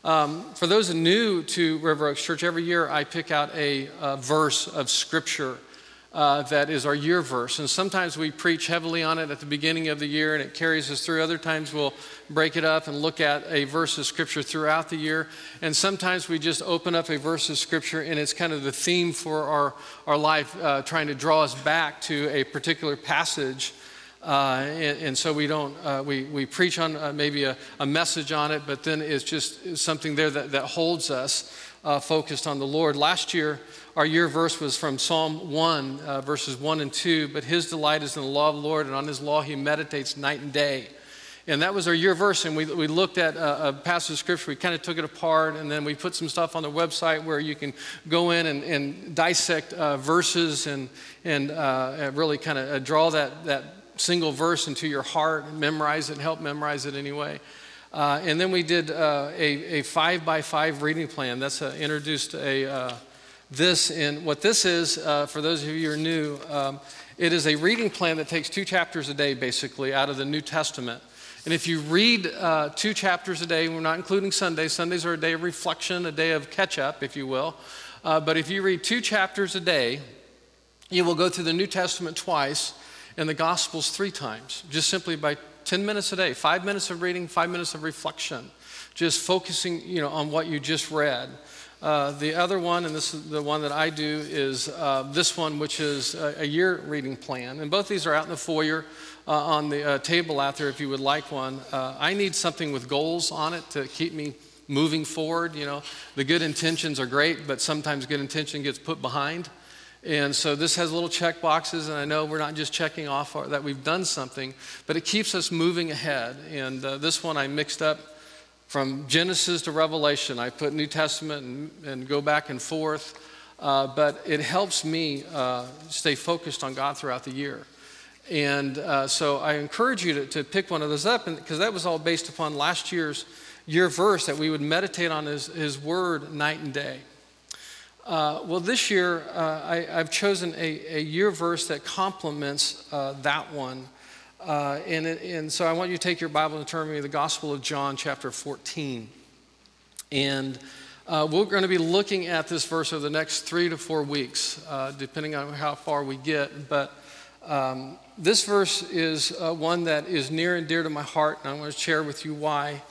For those new to River Oaks Church, every year I pick out a verse of Scripture that is our year verse. And sometimes we preach heavily on it at the beginning of the year and it carries us through. Other times we'll break it up and look at a verse of Scripture throughout the year. And sometimes we just open up a verse of Scripture and it's kind of the theme for our life, trying to draw us back to a particular passage. And so we don't, we preach on maybe a message on it, but then it's just something there that holds us focused on the Lord. Last year, our year verse was from Psalm 1, verses 1 and 2, but his delight is in the law of the Lord, and on his law he meditates night and day. And that was our year verse, and we looked at a passage of Scripture. We kind of took it apart, and then we put some stuff on the website where you can go in and dissect verses and really kind of draw that single verse into your heart and memorize it and help memorize it anyway. And then we did a 5x5 reading plan. That's introduced this. And what this is, for those of you who are new, it is a reading plan that takes 2 chapters a day, basically, out of the New Testament. And if you read 2 chapters a day, we're not including Sundays. Sundays are a day of reflection, a day of catch-up, if you will. But if you read 2 chapters a day, you will go through the New Testament twice and the Gospels 3 times, just simply by 10 minutes a day, 5 minutes of reading, 5 minutes of reflection, just focusing, on what you just read. The other one, and this is the one that I do, is this one, which is a year reading plan. And both these are out in the foyer on the table out there if you would like one. I need something with goals on it to keep me moving forward. The good intentions are great, but sometimes good intention gets put behind. And so this has little check boxes, and I know we're not just checking off that we've done something, but it keeps us moving ahead. And this one I mixed up from Genesis to Revelation. I put New Testament and go back and forth, but it helps me stay focused on God throughout the year. And so I encourage you to pick one of those up, because that was all based upon last year's year verse, that we would meditate on his word night and day. Well, this year, I've chosen a year verse that complements that one. And so I want you to take your Bible and turn me to the Gospel of John, chapter 14. And we're going to be looking at this verse over the next 3 to 4 weeks, depending on how far we get. But this verse is one that is near and dear to my heart, and I want to share with you why.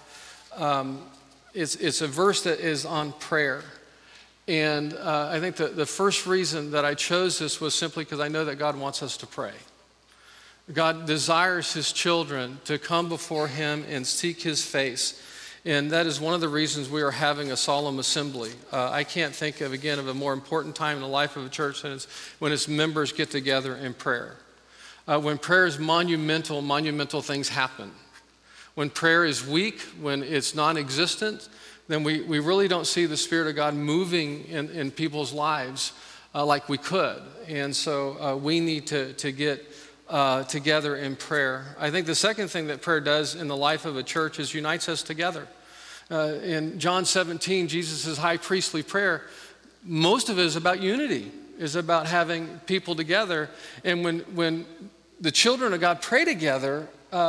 It's a verse that is on prayer. And I think the first reason that I chose this was simply because I know that God wants us to pray. God desires his children to come before him and seek his face. And that is one of the reasons we are having a solemn assembly. I can't think of a more important time in the life of a church than when its members get together in prayer. When prayer is monumental things happen. When prayer is weak, when it's non-existent, then we really don't see the Spirit of God moving in people's lives like we could. And so we need to get together in prayer. I think the second thing that prayer does in the life of a church is unites us together. In John 17, Jesus' high priestly prayer, most of it is about unity, is about having people together. And when the children of God pray together,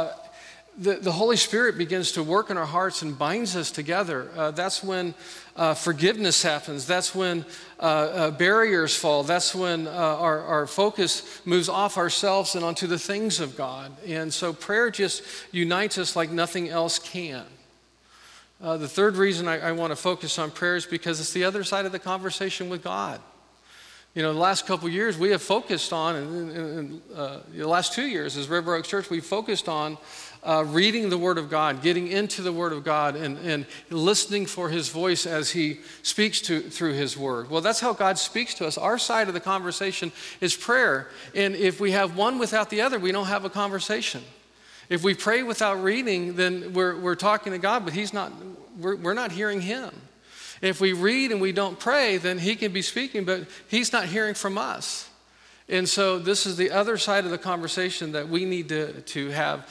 the Holy Spirit begins to work in our hearts and binds us together. That's when forgiveness happens. That's when barriers fall. That's when our focus moves off ourselves and onto the things of God. And so prayer just unites us like nothing else can. The third reason I want to focus on prayer is because it's the other side of the conversation with God. The last couple of years we have focused on, and the last 2 years as River Oaks Church, we've focused on reading the Word of God, getting into the Word of God, and listening for His voice as He speaks through His Word. Well, that's how God speaks to us. Our side of the conversation is prayer. And if we have one without the other, we don't have a conversation. If we pray without reading, then we're talking to God, but we're not hearing Him. If we read and we don't pray, then He can be speaking, but He's not hearing from us. And so this is the other side of the conversation that we need to have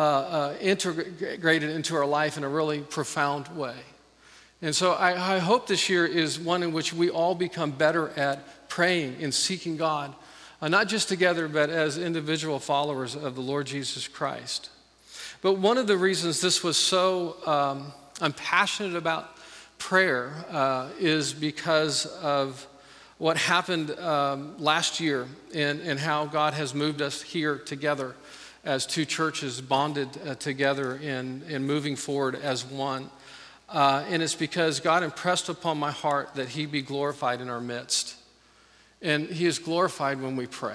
integrated into our life in a really profound way. And so I hope this year is one in which we all become better at praying and seeking God, not just together, but as individual followers of the Lord Jesus Christ. But one of the reasons this was so, I'm passionate about prayer is because of what happened last year and how God has moved us here together as two churches bonded together in moving forward as one. And it's because God impressed upon my heart that he be glorified in our midst. And he is glorified when we pray.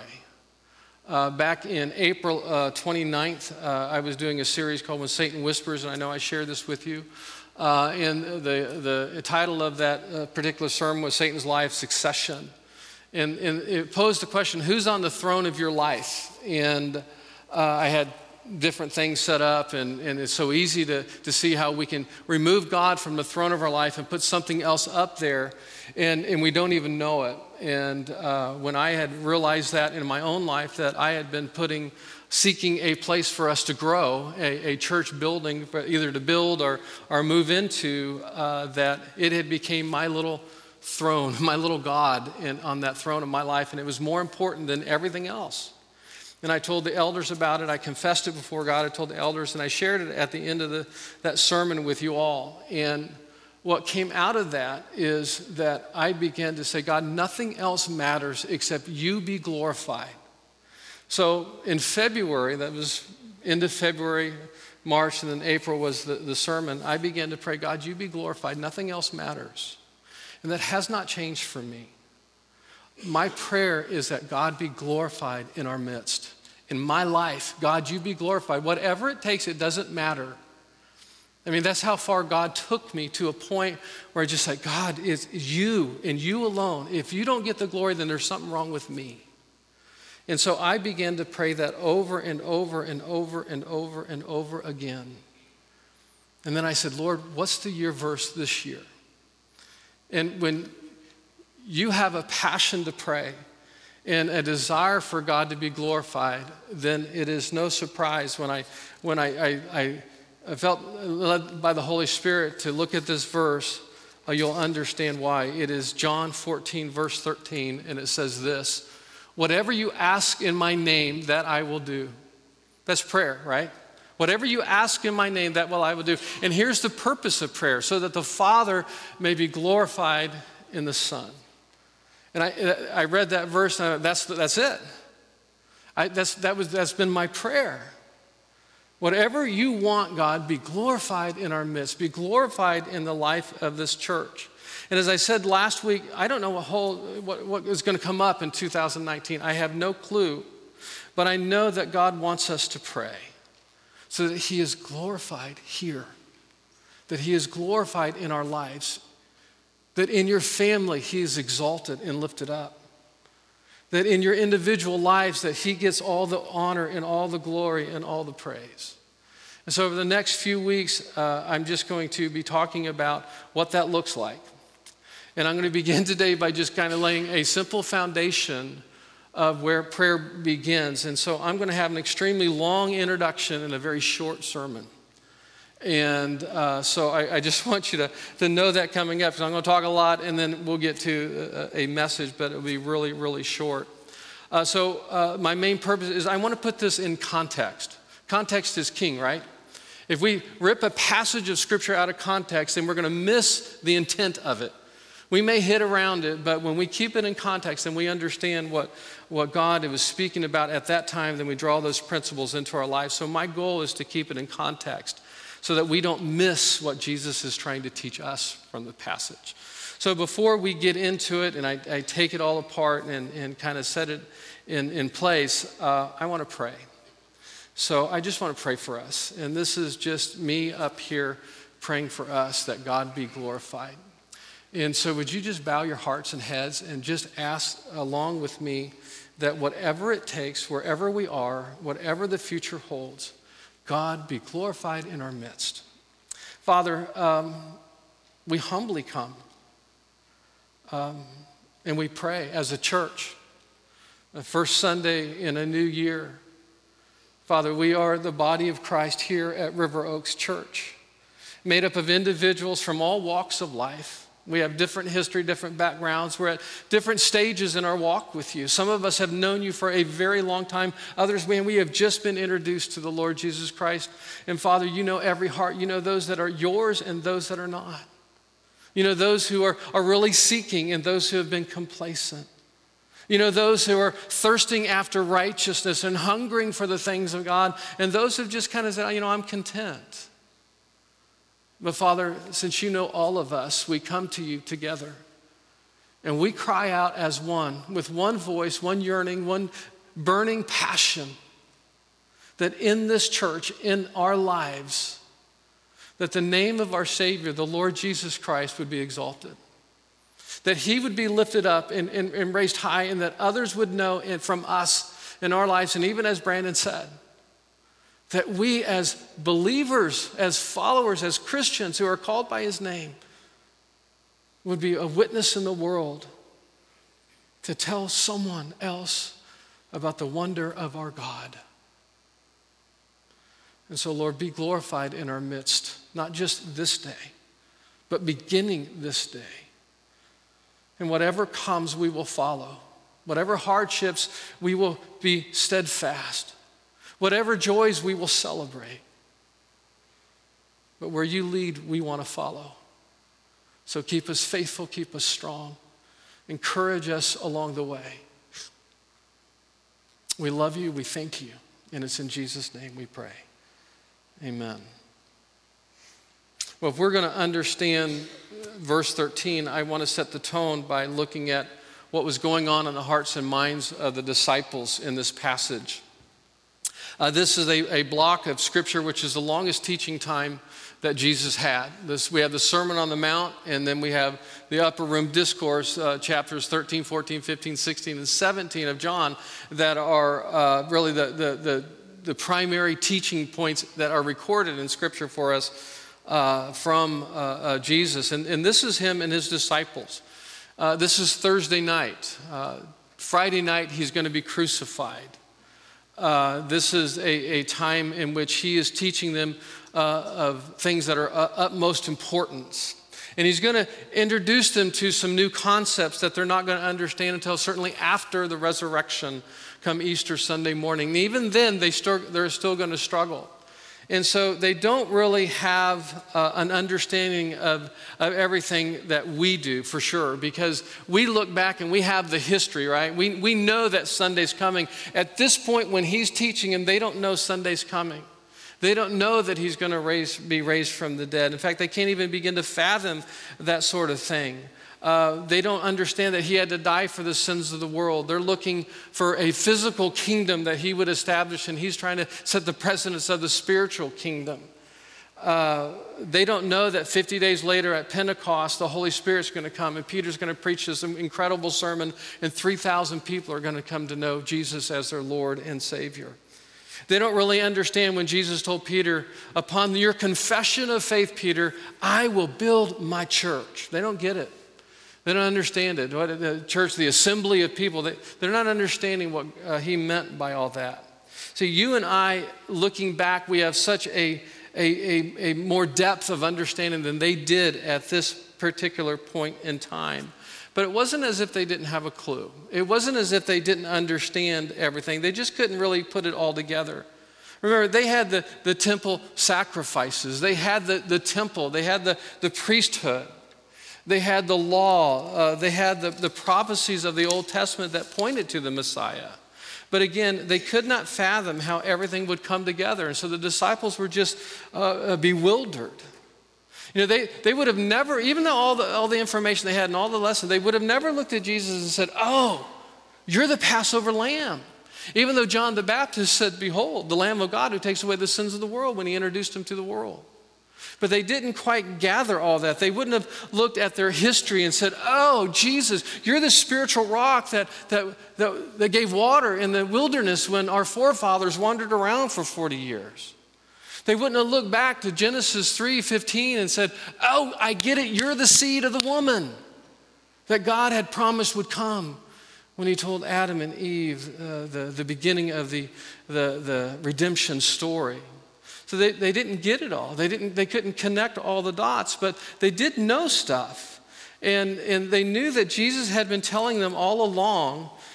Back in April 29th, I was doing a series called When Satan Whispers, and I know I shared this with you. And the title of that particular sermon was Satan's Lie of Succession. And it posed the question, who's on the throne of your life? And I had different things set up, and it's so easy to see how we can remove God from the throne of our life and put something else up there, and we don't even know it. And when I had realized that in my own life, that I had been seeking a place for us to grow, a church building, either to build or move into, that it had become my little throne, my little God on that throne of my life, and it was more important than everything else. And I told the elders about it. I confessed it before God. I told the elders, and I shared it at the end of that sermon with you all. And what came out of that is that I began to say, God, nothing else matters except you be glorified. So in February, that was end of February, March, and then April was the sermon, I began to pray, God, you be glorified. Nothing else matters. And that has not changed for me. My prayer is that God be glorified in our midst. In my life, God, you be glorified. Whatever it takes, it doesn't matter. I mean, that's how far God took me, to a point where I just said, God, it's you and you alone. If you don't get the glory, then there's something wrong with me. And so I began to pray that over and over and over and over and over again. And then I said, Lord, what's the year verse this year? And when you have a passion to pray and a desire for God to be glorified, then it is no surprise when I felt led by the Holy Spirit to look at this verse, you'll understand why. It is John 14, verse 13, and it says this, whatever you ask in my name, that I will do. That's prayer, right? Whatever you ask in my name, that I will do. And here's the purpose of prayer, so that the Father may be glorified in the Son. And I read that verse, and that's it. That's been my prayer. Whatever you want, God, be glorified in our midst. Be glorified in the life of this church. And as I said last week, I don't know what is going to come up in 2019. I have no clue. But I know that God wants us to pray so that he is glorified here, that he is glorified in our lives, that in your family he is exalted and lifted up, that in your individual lives that he gets all the honor and all the glory and all the praise. And so over the next few weeks, I'm just going to be talking about what that looks like. And I'm going to begin today by just kind of laying a simple foundation of where prayer begins. And so I'm going to have an extremely long introduction and a very short sermon. And so I just want you to know that coming up, because I'm going to talk a lot, and then we'll get to a message, but it'll be really, really short. So my main purpose is I want to put this in context. Context is king, right? If we rip a passage of Scripture out of context, then we're going to miss the intent of it. We may hit around it, but when we keep it in context and we understand what God was speaking about at that time, then we draw those principles into our life. So my goal is to keep it in context, so that we don't miss what Jesus is trying to teach us from the passage. So before we get into it and I take it all apart and kind of set it in place, I want to pray. So I just want to pray for us. And this is just me up here praying for us that God be glorified. And so would you just bow your hearts and heads and just ask along with me that whatever it takes, wherever we are, whatever the future holds, God be glorified in our midst. Father, we humbly come and we pray as a church. The first Sunday in a new year, Father, we are the body of Christ here at River Oaks Church, made up of individuals from all walks of life. We have different history, different backgrounds. We're at different stages in our walk with you. Some of us have known you for a very long time. Others, man, we have just been introduced to the Lord Jesus Christ. And Father, you know every heart. You know those that are yours and those that are not. Those who are really seeking and those who have been complacent. Those who are thirsting after righteousness and hungering for the things of God, and those who've just kind of said, I'm content. But Father, since you know all of us, we come to you together. And we cry out as one, with one voice, one yearning, one burning passion, that in this church, in our lives, that the name of our Savior, the Lord Jesus Christ, would be exalted. That he would be lifted up and raised high, and that others would know from us in our lives, and even as Brandon said, that we as believers, as followers, as Christians who are called by his name, would be a witness in the world to tell someone else about the wonder of our God. And so, Lord, be glorified in our midst, not just this day, but beginning this day. And whatever comes, we will follow. Whatever hardships, we will be steadfast. Whatever joys, we will celebrate. But where you lead, we want to follow. So keep us faithful, keep us strong. Encourage us along the way. We love you, we thank you, and it's in Jesus' name we pray. Amen. Well, if we're going to understand verse 13, I want to set the tone by looking at what was going on in the hearts and minds of the disciples in this passage. This is a block of scripture which is the longest teaching time that Jesus had. We have the Sermon on the Mount, and then we have the Upper Room Discourse, chapters 13, 14, 15, 16, and 17 of John that are really the primary teaching points that are recorded in Scripture for us from Jesus. And this is him and his disciples. This is Thursday night. Friday night, he's going to be crucified. This is a time in which he is teaching them of things that are utmost importance. And he's going to introduce them to some new concepts that they're not going to understand until certainly after the resurrection come Easter Sunday morning. And even then, they're still going to struggle. And so they don't really have an understanding of everything that we do, for sure, because we look back and we have the history, right? We know that Sunday's coming. At this point when he's teaching them, they don't know Sunday's coming. They don't know that he's going to be raised from the dead. In fact, they can't even begin to fathom that sort of thing. They don't understand that he had to die for the sins of the world. They're looking for a physical kingdom that he would establish, and he's trying to set the precedence of the spiritual kingdom. They don't know that 50 days later at Pentecost, the Holy Spirit's going to come, and Peter's going to preach this incredible sermon, and 3,000 people are going to come to know Jesus as their Lord and Savior. They don't really understand when Jesus told Peter, upon your confession of faith, Peter, I will build my church. They don't get it. They don't understand it. What the church, the assembly of people, they're not understanding what he meant by all that. See, you and I, looking back, we have such a more depth of understanding than they did at this particular point in time. But it wasn't as if they didn't have a clue. It wasn't as if they didn't understand everything. They just couldn't really put it all together. Remember, they had the temple sacrifices. They had the temple. They had the priesthood. They had the law. They had the prophecies of the Old Testament that pointed to the Messiah. But again, they could not fathom how everything would come together. And so the disciples were just bewildered. They would have never, even though all the information they had and all the lessons, they would have never looked at Jesus and said, oh, you're the Passover lamb. Even though John the Baptist said, behold, the Lamb of God who takes away the sins of the world when he introduced him to the world. But they didn't quite gather all that. They wouldn't have looked at their history and said, oh, Jesus, you're the spiritual rock that gave water in the wilderness when our forefathers wandered around for 40 years. They wouldn't have looked back to Genesis 3:15 and said, oh, I get it, you're the seed of the woman that God had promised would come when he told Adam and Eve the beginning of the redemption story. So they didn't get it all. They couldn't connect all the dots, but they did know stuff. And they knew that Jesus had been telling them all along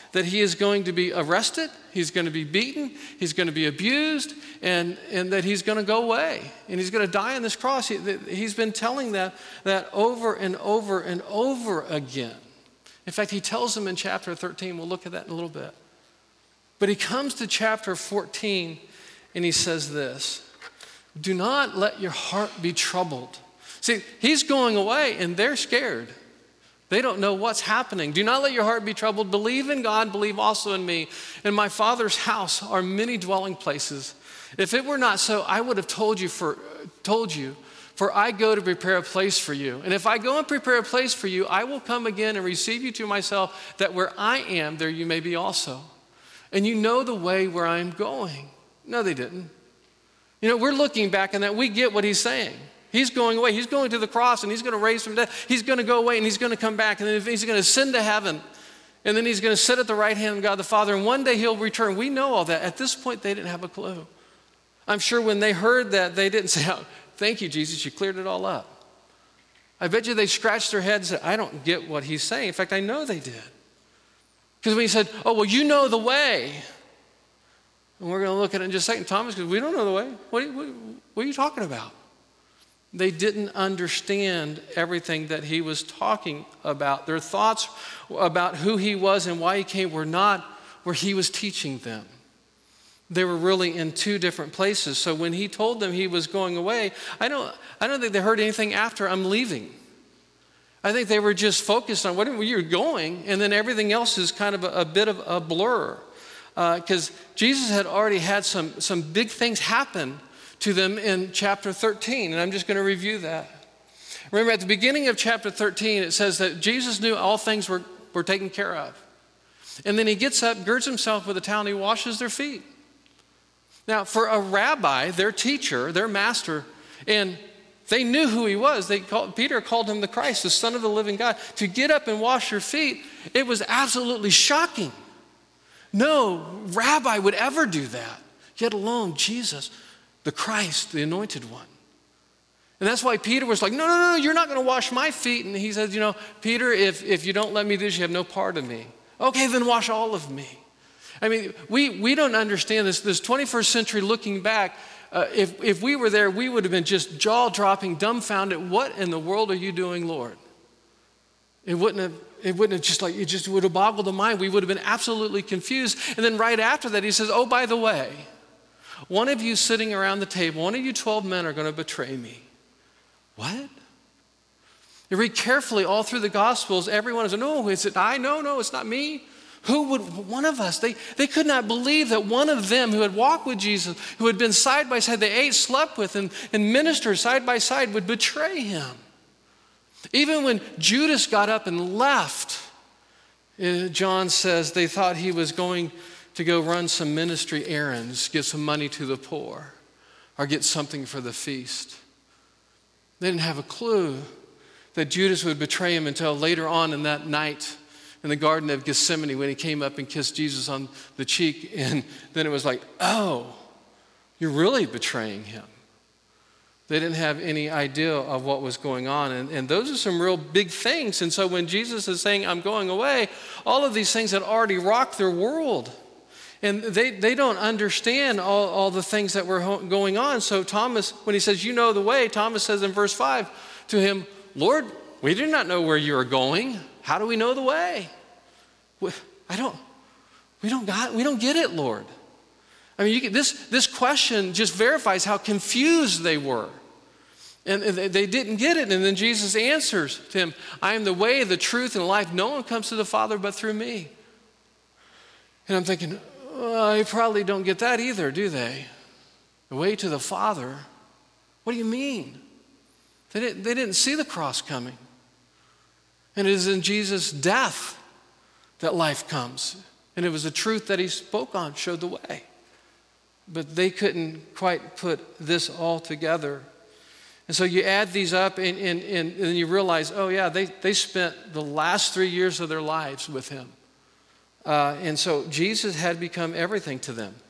that he is going to be arrested, he's going to be beaten, he's going to be abused, and that he's going to go away, and he's going to die on this cross. He's been telling that over and over and over again. In fact, he tells them in chapter 13. We'll look at that in a little bit. But he comes to chapter 14, and he says this: do not let your heart be troubled. See, he's going away, and they're scared. They don't know what's happening. Do not let your heart be troubled. Believe in God, believe also in me. In my Father's house are many dwelling places. If it were not so, I would have told you, for I go to prepare a place for you. And if I go and prepare a place for you, I will come again and receive you to myself, that where I am, there you may be also. And you know the way where I am going. No, they didn't. We're looking back on that. We get what he's saying. He's going away. He's going to the cross, and he's going to raise from death. He's going to go away, and he's going to come back, and then he's going to ascend to heaven, and then he's going to sit at the right hand of God the Father, and one day he'll return. We know all that. At this point, they didn't have a clue. I'm sure when they heard that, they didn't say, oh, thank you, Jesus, you cleared it all up. I bet you they scratched their heads and said, I don't get what he's saying. In fact, I know they did. Because when he said, oh, well, you know the way. And we're going to look at it in just a second. Thomas goes, we don't know the way. What are you talking about? They didn't understand everything that he was talking about. Their thoughts about who he was and why he came were not where he was teaching them. They were really in two different places. So when he told them he was going away, I don't think they heard anything after, I'm leaving. I think they were just focused on where you're going, and then everything else is kind of a bit of a blur. Because Jesus had already had some big things happen to them in chapter 13, and I'm just going to review that. Remember, at the beginning of chapter 13, it says that Jesus knew all things were taken care of. And then he gets up, girds himself with a towel, and he washes their feet. Now, for a rabbi, their teacher, their master, and they knew who he was. Peter called him the Christ, the Son of the living God. To get up and wash your feet, it was absolutely shocking. No rabbi would ever do that, yet alone Jesus, the Christ, the anointed one. And that's why Peter was like, no, you're not going to wash my feet. And he said, Peter, if you don't let me do this, you have no part of me. Okay, then wash all of me. I mean, we don't understand this 21st century looking back. If we were there, we would have been just jaw-dropping, dumbfounded. What in the world are you doing, Lord? It wouldn't have just would have boggled the mind. We would have been absolutely confused. And then right after that, he says, oh, by the way, one of you sitting around the table, one of you 12 men are going to betray me. What? You read carefully all through the Gospels, everyone is, no, is it I? No, it's not me. Who would, one of us, they could not believe that one of them who had walked with Jesus, who had been side by side, they ate, slept with, and ministered side by side, would betray him. Even when Judas got up and left, John says they thought he was going to go run some ministry errands, give some money to the poor, or get something for the feast. They didn't have a clue that Judas would betray him until later on in that night in the Garden of Gethsemane when he came up and kissed Jesus on the cheek. And then it was like, oh, you're really betraying him. They didn't have any idea of what was going on. And those are some real big things. And so when Jesus is saying, I'm going away, all of these things had already rocked their world. And they don't understand all the things that were going on. So Thomas, when he says, you know the way, Thomas says in verse 5 to him, Lord, we do not know where you are going. How do we know the way? We don't get it, Lord. I mean, this question just verifies how confused they were. And they didn't get it. And then Jesus answers to him, I am the way, the truth, and the life. No one comes to the Father but through me. And I'm thinking, they probably don't get that either, do they? The way to the Father? What do you mean? They didn't see the cross coming. And it is in Jesus' death that life comes. And it was the truth that he spoke on, showed the way. But they couldn't quite put this all together. And so you add these up and you realize, oh yeah, they spent the last 3 years of their lives with him. And so Jesus had become everything to them.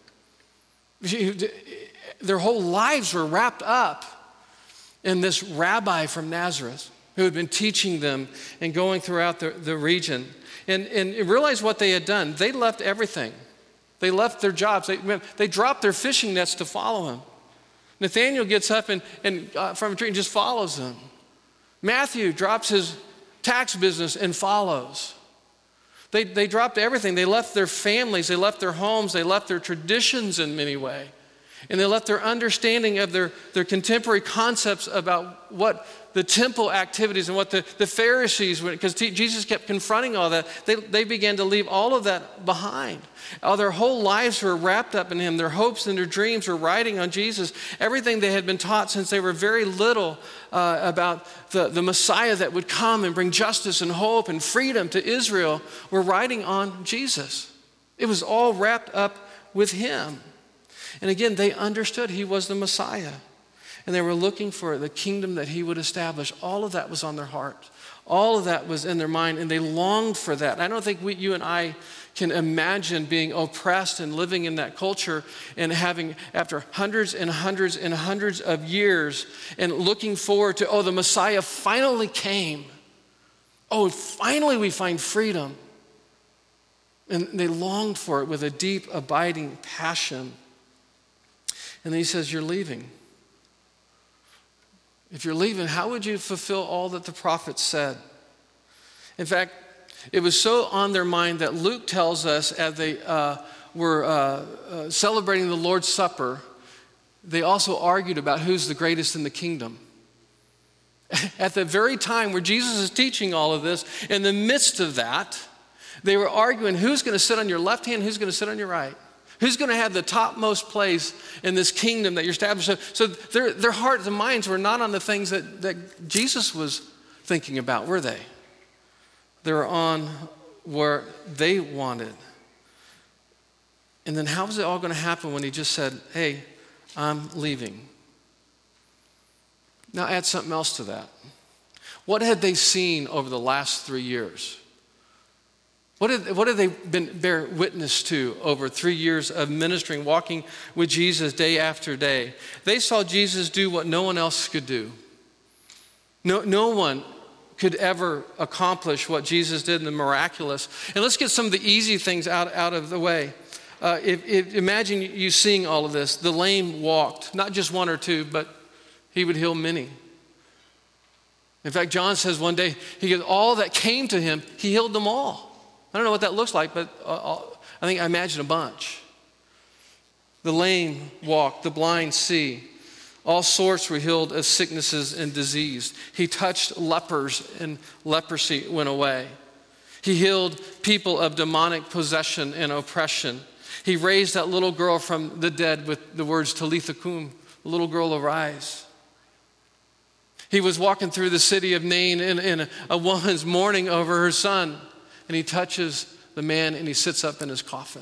Their whole lives were wrapped up in this rabbi from Nazareth who had been teaching them and going throughout the region. And realize what they had done. They left everything. They left their jobs. They dropped their fishing nets to follow him. Nathanael gets up and from a tree and just follows him. Matthew drops his tax business and follows. They dropped everything. They left their families. They left their homes. They left their traditions in many ways. And they left their understanding of their contemporary concepts about what the temple activities and what the Pharisees, because Jesus kept confronting all that, they began to leave all of that behind. Their whole lives were wrapped up in him. Their hopes and their dreams were riding on Jesus. Everything they had been taught since they were very little about the Messiah that would come and bring justice and hope and freedom to Israel were riding on Jesus. It was all wrapped up with him. And again, they understood he was the Messiah. And they were looking for the kingdom that he would establish. All of that was on their heart. All of that was in their mind, and they longed for that. And I don't think you and I can imagine being oppressed and living in that culture and having, after hundreds and hundreds and hundreds of years, and looking forward to, the Messiah finally came. Finally we find freedom. And they longed for it with a deep, abiding passion. And then he says, you're leaving. If you're leaving, how would you fulfill all that the prophets said? In fact, it was so on their mind that Luke tells us as they were celebrating the Lord's Supper, they also argued about who's the greatest in the kingdom. At the very time where Jesus is teaching all of this, in the midst of that, they were arguing who's going to sit on your left hand, who's going to sit on your right. Who's going to have the topmost place in this kingdom that you're establishing? So their hearts and minds were not on the things that Jesus was thinking about, were they? They were on where they wanted. And then how was it all going to happen when he just said, hey, I'm leaving? Now add something else to that. What had they seen over the last 3 years? What have they bear witness to over 3 years of ministering, walking with Jesus day after day? They saw Jesus do what no one else could do. No one could ever accomplish what Jesus did in the miraculous. And let's get some of the easy things out of the way. Imagine you seeing all of this. The lame walked, not just one or two, but he would heal many. In fact, John says one day, he goes, all that came to him, he healed them all. I don't know what that looks like, but I imagine a bunch. The lame walk, the blind see. All sorts were healed of sicknesses and disease. He touched lepers and leprosy went away. He healed people of demonic possession and oppression. He raised that little girl from the dead with the words, Talitha cum, little girl arise. He was walking through the city of Nain in a woman's mourning over her son. And he touches the man and he sits up in his coffin.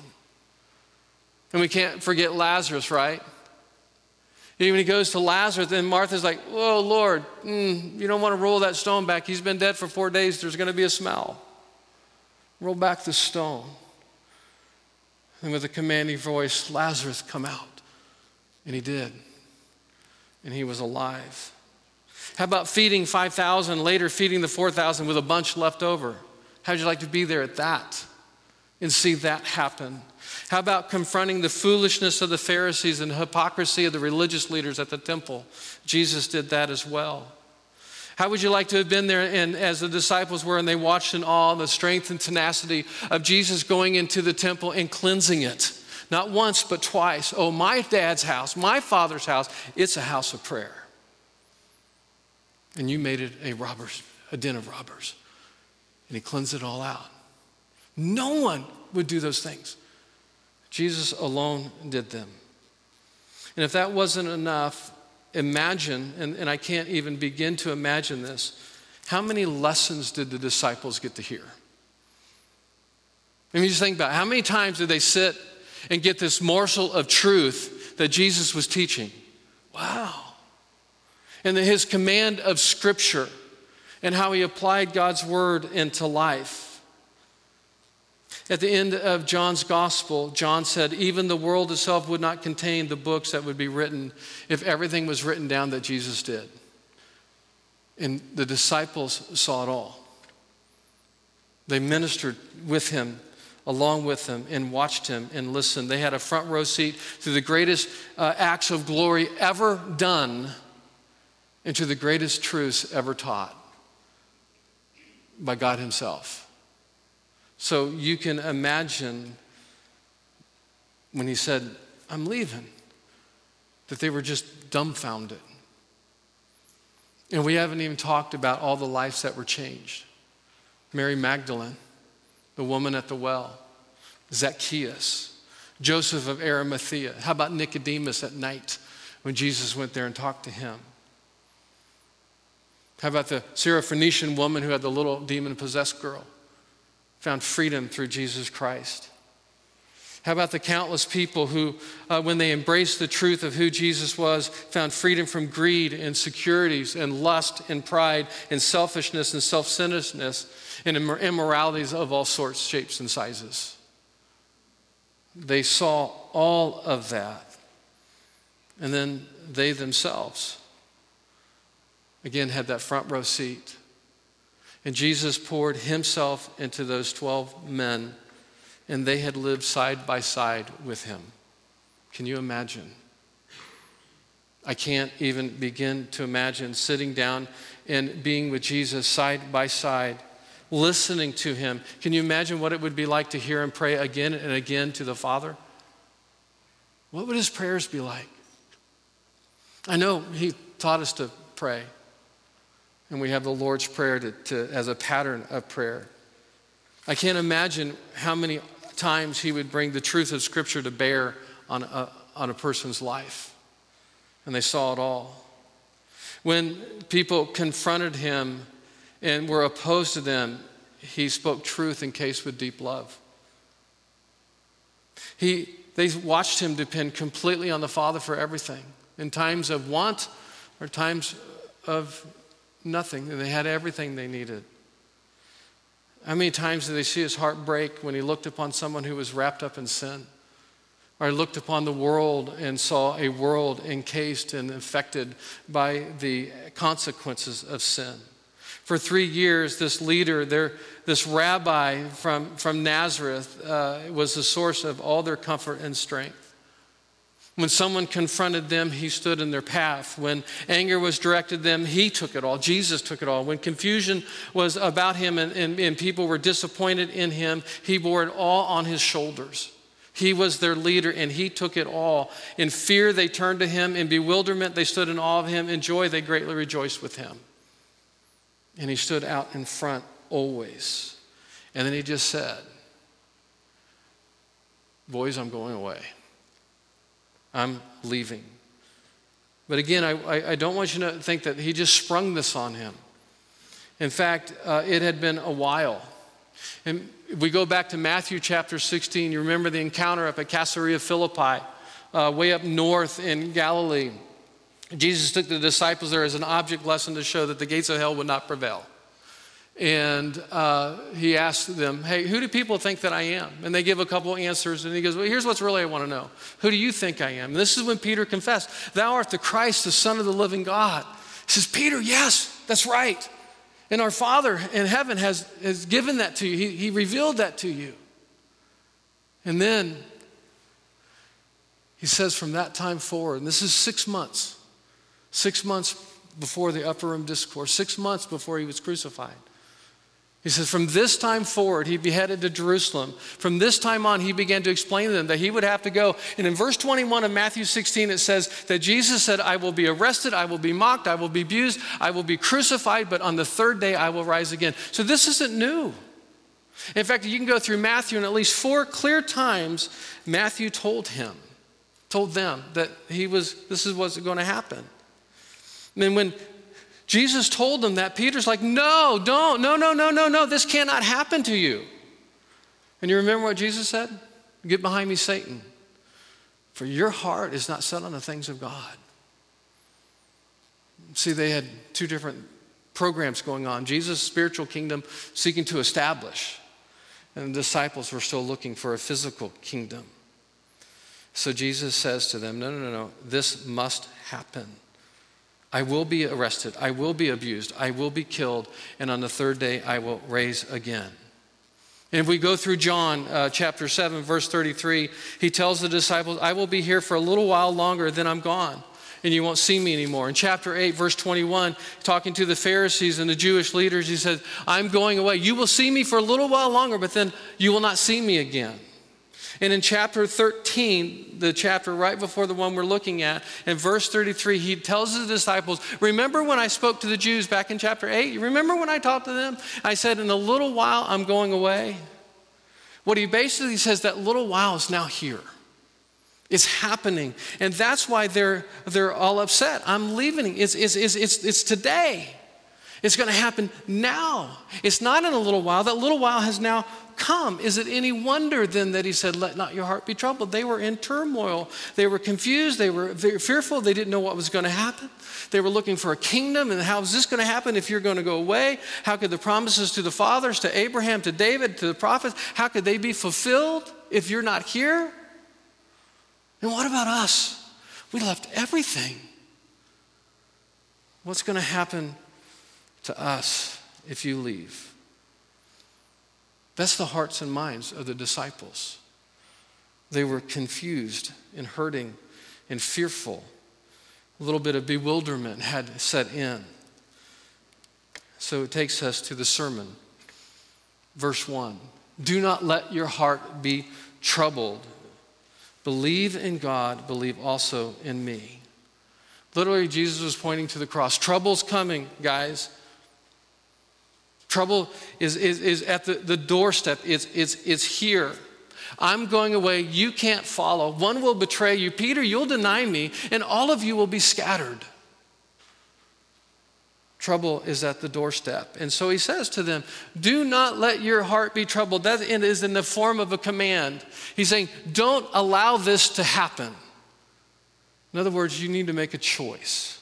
And we can't forget Lazarus, right? And when he goes to Lazarus, then Martha's like, whoa, Lord, you don't want to roll that stone back. He's been dead for 4 days. There's going to be a smell. Roll back the stone. And with a commanding voice, Lazarus, come out. And he did. And he was alive. How about feeding 5,000, later feeding the 4,000 with a bunch left over? How'd you like to be there at that and see that happen? How about confronting the foolishness of the Pharisees and hypocrisy of the religious leaders at the temple? Jesus did that as well. How would you like to have been there and as the disciples were and they watched in awe the strength and tenacity of Jesus going into the temple and cleansing it? Not once, but twice. Oh, my dad's house, my father's house, it's a house of prayer. And you made it a den of robbers. And he cleansed it all out. No one would do those things. Jesus alone did them. And if that wasn't enough, imagine, and I can't even begin to imagine this, how many lessons did the disciples get to hear? I mean, just think about it. How many times did they sit and get this morsel of truth that Jesus was teaching? Wow. And then his command of Scripture, and how he applied God's word into life. At the end of John's gospel, John said, even the world itself would not contain the books that would be written if everything was written down that Jesus did. And the disciples saw it all. They ministered with him, along with him, and watched him and listened. They had a front row seat to the greatest acts of glory ever done and to the greatest truths ever taught by God himself. So you can imagine when he said, I'm leaving, that they were just dumbfounded. And we haven't even talked about all the lives that were changed. Mary Magdalene, the woman at the well, Zacchaeus, Joseph of Arimathea. How about Nicodemus at night when Jesus went there and talked to him? How about the Syrophoenician woman who had the little demon-possessed girl? Found freedom through Jesus Christ. How about the countless people who, when they embraced the truth of who Jesus was, found freedom from greed and insecurities and lust and pride and selfishness and self-centeredness and immoralities of all sorts, shapes, and sizes. They saw all of that. And then they themselves, again, had that front row seat. And Jesus poured himself into those 12 men, and they had lived side by side with him. Can you imagine? I can't even begin to imagine sitting down and being with Jesus side by side, listening to him. Can you imagine what it would be like to hear him pray again and again to the Father? What would his prayers be like? I know he taught us to pray, and we have the Lord's Prayer as a pattern of prayer. I can't imagine how many times he would bring the truth of Scripture to bear on a person's life. And they saw it all. When people confronted him and were opposed to them, he spoke truth encased with deep love. They watched him depend completely on the Father for everything. In times of want or times of nothing, and they had everything they needed. How many times did they see his heart break when he looked upon someone who was wrapped up in sin? Or looked upon the world and saw a world encased and affected by the consequences of sin. For 3 years, this leader, this rabbi from Nazareth, was the source of all their comfort and strength. When someone confronted them, he stood in their path. When anger was directed at them, he took it all. Jesus took it all. When confusion was about him and people were disappointed in him, he bore it all on his shoulders. He was their leader, and he took it all. In fear, they turned to him. In bewilderment, they stood in awe of him. In joy, they greatly rejoiced with him. And he stood out in front always. And then he just said, boys, I'm going away. I'm leaving. But again, I don't want you to think that he just sprung this on him. In fact, it had been a while. And if we go back to Matthew chapter 16, you remember the encounter up at Caesarea Philippi, way up north in Galilee. Jesus took the disciples there as an object lesson to show that the gates of hell would not prevail. And he asked them, hey, who do people think that I am? And they give a couple answers. And he goes, well, here's what's really I want to know. Who do you think I am? And this is when Peter confessed, thou art the Christ, the Son of the living God. He says, Peter, yes, that's right. And our Father in heaven has given that to you. He revealed that to you. And then he says from that time forward, and this is 6 months before the upper room discourse, 6 months before he was crucified. He says, from this time forward, he beheaded to Jerusalem. From this time on, he began to explain to them that he would have to go. And in verse 21 of Matthew 16, it says that Jesus said, I will be arrested, I will be mocked, I will be abused, I will be crucified, but on the third day I will rise again. So this isn't new. In fact, you can go through Matthew, and at least 4 clear times, Matthew told them that this is what's going to happen. And then when Jesus told them that, Peter's like, no, this cannot happen to you. And you remember what Jesus said? Get behind me, Satan, for your heart is not set on the things of God. See, they had 2 different programs going on. Jesus' spiritual kingdom seeking to establish, and the disciples were still looking for a physical kingdom. So Jesus says to them, no, this must happen. I will be arrested. I will be abused. I will be killed. And on the third day, I will rise again. And if we go through John chapter 7, verse 33, he tells the disciples, I will be here for a little while longer, then I'm gone, and you won't see me anymore. In chapter 8, verse 21, talking to the Pharisees and the Jewish leaders, he said, I'm going away. You will see me for a little while longer, but then you will not see me again. And in chapter 13, the chapter right before the one we're looking at, in verse 33, he tells the disciples, remember when I spoke to the Jews back in chapter 8? You remember when I talked to them? I said, in a little while, I'm going away. What he basically says, that little while is now here. It's happening. And that's why they're all upset. I'm leaving. It's today. It's going to happen now. It's not in a little while. That little while has now come. Is it any wonder then that he said, let not your heart be troubled? They were in turmoil. They were confused. They were very fearful. They didn't know what was going to happen. They were looking for a kingdom, and how is this going to happen if you're going to go away? How could the promises to the fathers, to Abraham, to David, to the prophets, how could they be fulfilled if you're not here? And what about us? We left everything. What's going to happen to us if you leave? That's the hearts and minds of the disciples. They were confused and hurting and fearful. A little bit of bewilderment had set in. So it takes us to the sermon. Verse 1, do not let your heart be troubled. Believe in God, believe also in me. Literally, Jesus was pointing to the cross. Trouble's coming, guys. Trouble is at the doorstep. It's here. I'm going away. You can't follow. One will betray you. Peter, you'll deny me, and all of you will be scattered. Trouble is at the doorstep. And so he says to them, do not let your heart be troubled. That is in the form of a command. He's saying, don't allow this to happen. In other words, you need to make a choice.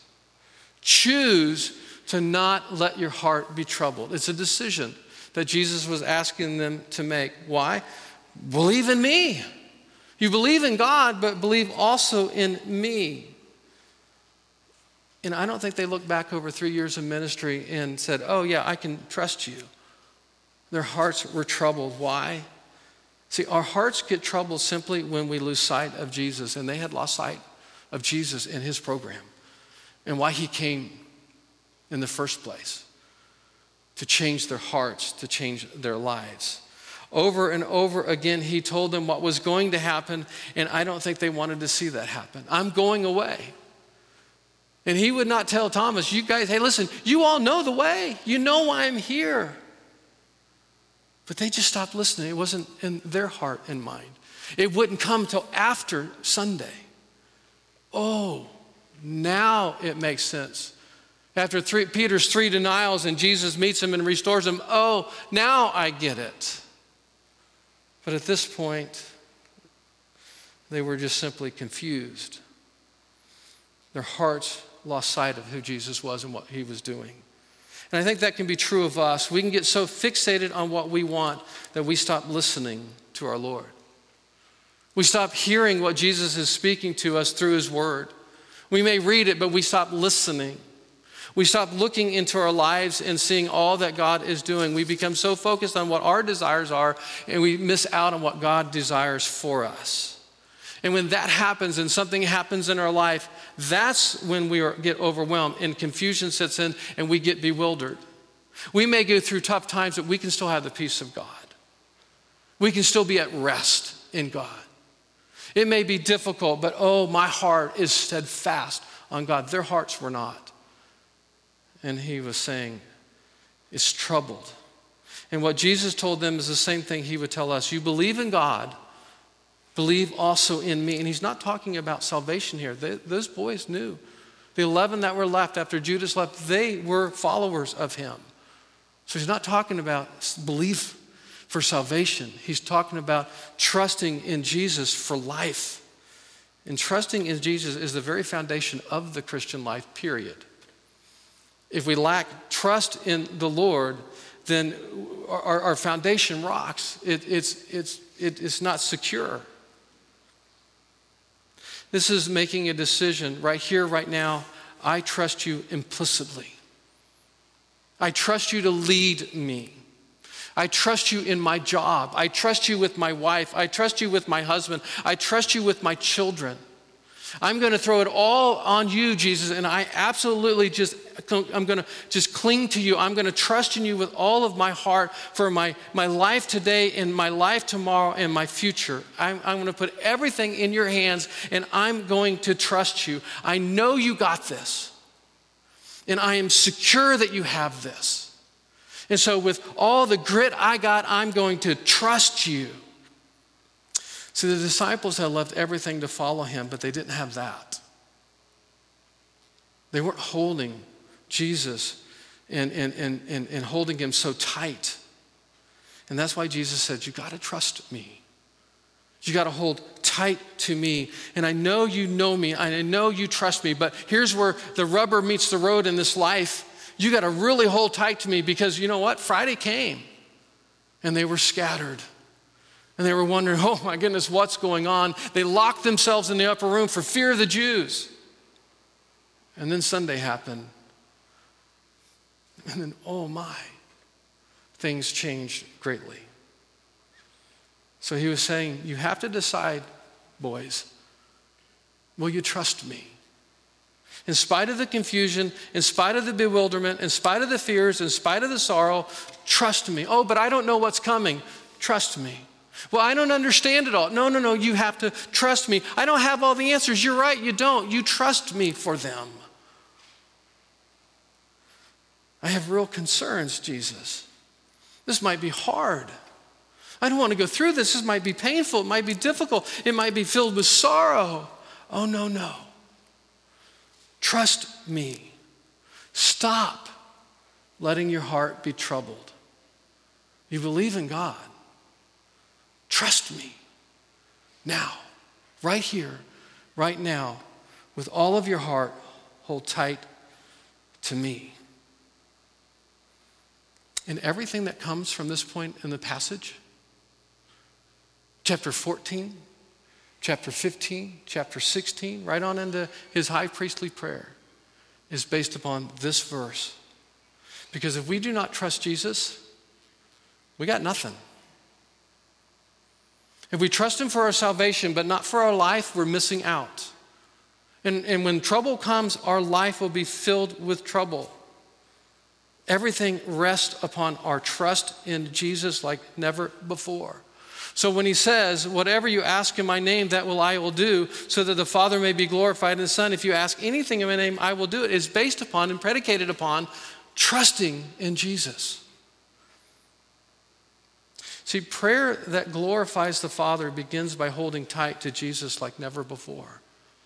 Choose to not let your heart be troubled. It's a decision that Jesus was asking them to make. Why? Believe in me. You believe in God, but believe also in me. And I don't think they looked back over 3 years of ministry and said, oh yeah, I can trust you. Their hearts were troubled. Why? See, our hearts get troubled simply when we lose sight of Jesus, and they had lost sight of Jesus in his program and why he came in the first place, to change their hearts, to change their lives. Over and over again, he told them what was going to happen, and I don't think they wanted to see that happen. I'm going away. And he would not tell Thomas, you guys, hey, listen, you all know the way. You know why I'm here. But they just stopped listening. It wasn't in their heart and mind. It wouldn't come till after Sunday. Oh, now it makes sense. After Peter's 3 denials and Jesus meets him and restores him, oh, now I get it. But at this point, they were just simply confused. Their hearts lost sight of who Jesus was and what he was doing. And I think that can be true of us. We can get so fixated on what we want that we stop listening to our Lord. We stop hearing what Jesus is speaking to us through his word. We may read it, but we stop listening. We stop looking into our lives and seeing all that God is doing. We become so focused on what our desires are, and we miss out on what God desires for us. And when that happens and something happens in our life, that's when we get overwhelmed and confusion sets in and we get bewildered. We may go through tough times, but we can still have the peace of God. We can still be at rest in God. It may be difficult, but oh, my heart is steadfast on God. Their hearts were not. And he was saying, it's troubled. And what Jesus told them is the same thing he would tell us. You believe in God, believe also in me. And he's not talking about salvation here. Those boys knew. The 11 that were left after Judas left, they were followers of him. So he's not talking about belief for salvation. He's talking about trusting in Jesus for life. And trusting in Jesus is the very foundation of the Christian life, period. If we lack trust in the Lord, then our foundation rocks. It's not secure. This is making a decision right here, right now. I trust you implicitly. I trust you to lead me. I trust you in my job. I trust you with my wife. I trust you with my husband. I trust you with my children. I'm going to throw it all on you, Jesus, and I'm going to just cling to you. I'm going to trust in you with all of my heart for my life today and my life tomorrow and my future. I'm going to put everything in your hands, and I'm going to trust you. I know you got this, and I am secure that you have this. And so with all the grit I got, I'm going to trust you. See, the disciples had left everything to follow him, but they didn't have that. They weren't holding Jesus and holding him so tight. And that's why Jesus said, you got to trust me. You got to hold tight to me. And I know you know me. I know you trust me. But here's where the rubber meets the road in this life. You got to really hold tight to me, because you know what? Friday came and they were scattered. And they were wondering, oh my goodness, what's going on? They locked themselves in the upper room for fear of the Jews. And then Sunday happened. And then, oh my, things changed greatly. So he was saying, you have to decide, boys, will you trust me? In spite of the confusion, in spite of the bewilderment, in spite of the fears, in spite of the sorrow, trust me. Oh, but I don't know what's coming. Trust me. Well, I don't understand it all. No, you have to trust me. I don't have all the answers. You're right, you don't. You trust me for them. I have real concerns, Jesus. This might be hard. I don't want to go through this. This might be painful. It might be difficult. It might be filled with sorrow. Oh, no. Trust me. Stop letting your heart be troubled. You believe in God. Trust me. Now, right here, right now, with all of your heart, hold tight to me. And everything that comes from this point in the passage, chapter 14, chapter 15, chapter 16, right on into his high priestly prayer, is based upon this verse. Because if we do not trust Jesus, we got nothing. If we trust him for our salvation, but not for our life, we're missing out. And when trouble comes, our life will be filled with trouble. Everything rests upon our trust in Jesus like never before. So when he says, whatever you ask in my name, that I will do, so that the Father may be glorified in the Son. If you ask anything in my name, I will do it. It's based upon and predicated upon trusting in Jesus. See, prayer that glorifies the Father begins by holding tight to Jesus like never before.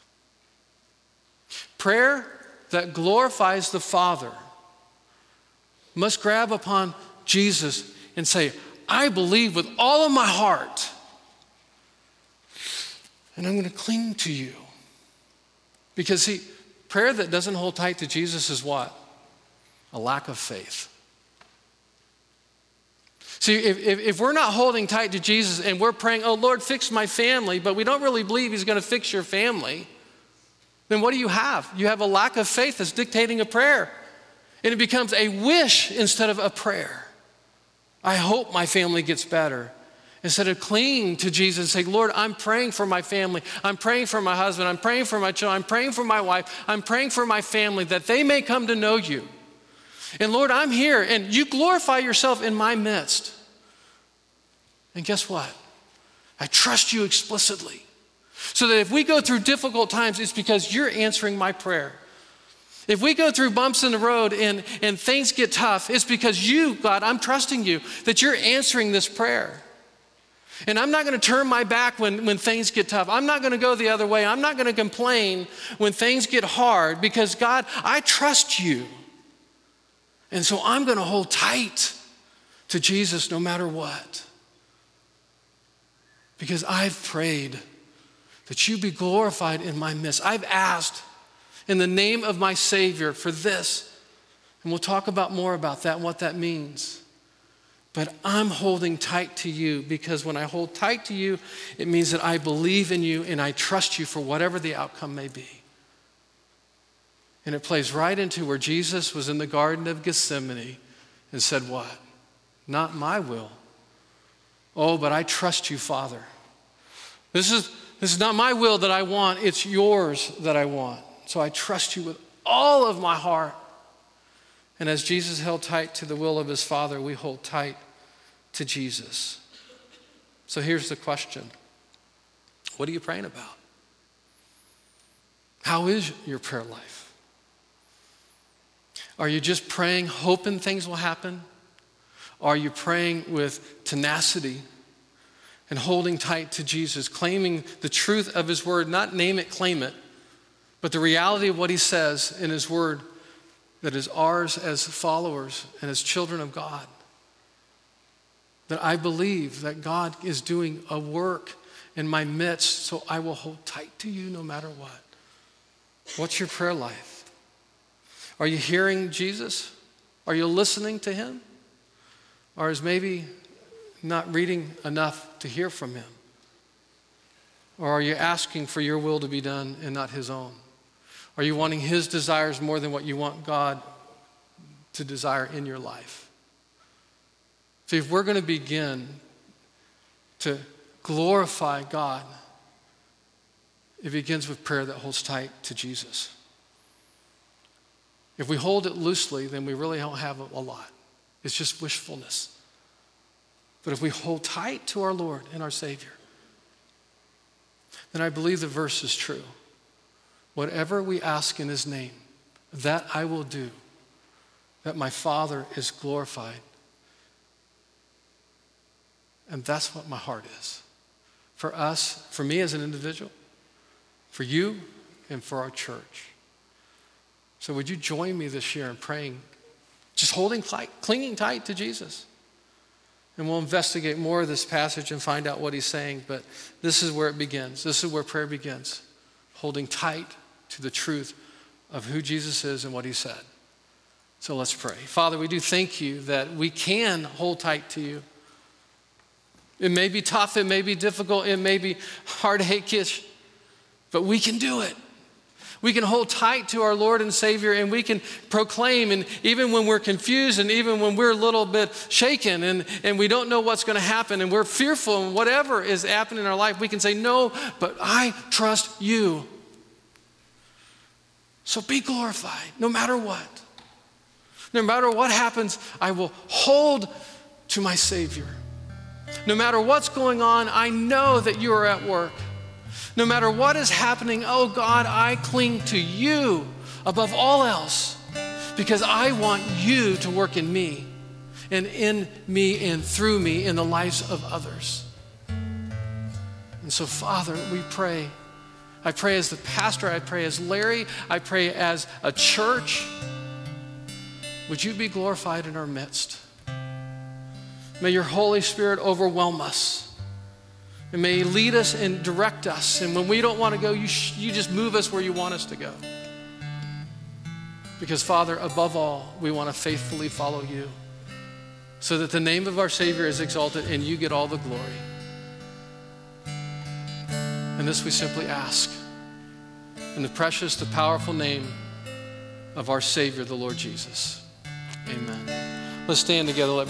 Prayer that glorifies the Father must grab upon Jesus and say, I believe with all of my heart, and I'm going to cling to you. Because see, prayer that doesn't hold tight to Jesus is what? A lack of faith. See, if we're not holding tight to Jesus and we're praying, oh, Lord, fix my family, but we don't really believe he's going to fix your family, then what do you have? You have a lack of faith that's dictating a prayer. And it becomes a wish instead of a prayer. I hope my family gets better. Instead of clinging to Jesus and saying, Lord, I'm praying for my family. I'm praying for my husband. I'm praying for my children. I'm praying for my wife. I'm praying for my family that they may come to know you. And Lord, I'm here and you glorify yourself in my midst. And guess what? I trust you explicitly. So that if we go through difficult times, it's because you're answering my prayer. If we go through bumps in the road and things get tough, it's because you, God, I'm trusting you that you're answering this prayer. And I'm not going to turn my back when things get tough. I'm not going to go the other way. I'm not going to complain when things get hard because, God, I trust you. And so I'm going to hold tight to Jesus no matter what. Because I've prayed that you be glorified in my midst. I've asked in the name of my Savior for this. And we'll talk about more about that and what that means. But I'm holding tight to you because when I hold tight to you, it means that I believe in you and I trust you for whatever the outcome may be. And it plays right into where Jesus was in the Garden of Gethsemane and said what? Not my will. Oh, but I trust you, Father. This is not my will that I want, it's yours that I want. So I trust you with all of my heart. And as Jesus held tight to the will of his Father, we hold tight to Jesus. So here's the question. What are you praying about? How is your prayer life? Are you just praying, hoping things will happen? Are you praying with tenacity and holding tight to Jesus, claiming the truth of his word, not name it, claim it, but the reality of what he says in his word that is ours as followers and as children of God? That I believe that God is doing a work in my midst, so I will hold tight to you no matter what. What's your prayer life? Are you hearing Jesus? Are you listening to him? Or is maybe not reading enough to hear from him? Or are you asking for your will to be done and not his own? Are you wanting his desires more than what you want God to desire in your life? See, if we're going to begin to glorify God, it begins with prayer that holds tight to Jesus. If we hold it loosely, then we really don't have a lot. It's just wishfulness. But if we hold tight to our Lord and our Savior, then I believe the verse is true. Whatever we ask in his name, that I will do, that my Father is glorified. And that's what my heart is. For us, for me as an individual, for you, and for our church. So would you join me this year in praying, just holding tight, clinging tight to Jesus? And we'll investigate more of this passage and find out what he's saying, but this is where it begins. This is where prayer begins, holding tight to the truth of who Jesus is and what he said. So let's pray. Father, we do thank you that we can hold tight to you. It may be tough, it may be difficult, it may be heartache-ish, but we can do it. We can hold tight to our Lord and Savior, and we can proclaim, and even when we're confused and even when we're a little bit shaken and we don't know what's going to happen and we're fearful and whatever is happening in our life, we can say, no, but I trust you. So be glorified no matter what. No matter what happens, I will hold to my Savior. No matter what's going on, I know that you are at work. No matter what is happening, oh God, I cling to you above all else because I want you to work in me and in me and through me in the lives of others. And so, Father, we pray. I pray as the pastor, I pray as Larry, I pray as a church. Would you be glorified in our midst? May your Holy Spirit overwhelm us. And may he lead us and direct us. And when we don't want to go, you just move us where you want us to go. Because, Father, above all, we want to faithfully follow you so that the name of our Savior is exalted and you get all the glory. And this we simply ask in the precious, the powerful name of our Savior, the Lord Jesus. Amen. Let's stand together.